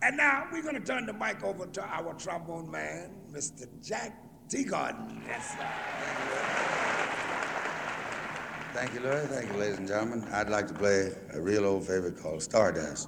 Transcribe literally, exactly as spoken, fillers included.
And now we're going to turn the mic over to our trombone man, Mister Jack Teagarden. Yes, sir. Thank you, Louis. Thank you, ladies and gentlemen. I'd like to play a real old favorite called Stardust.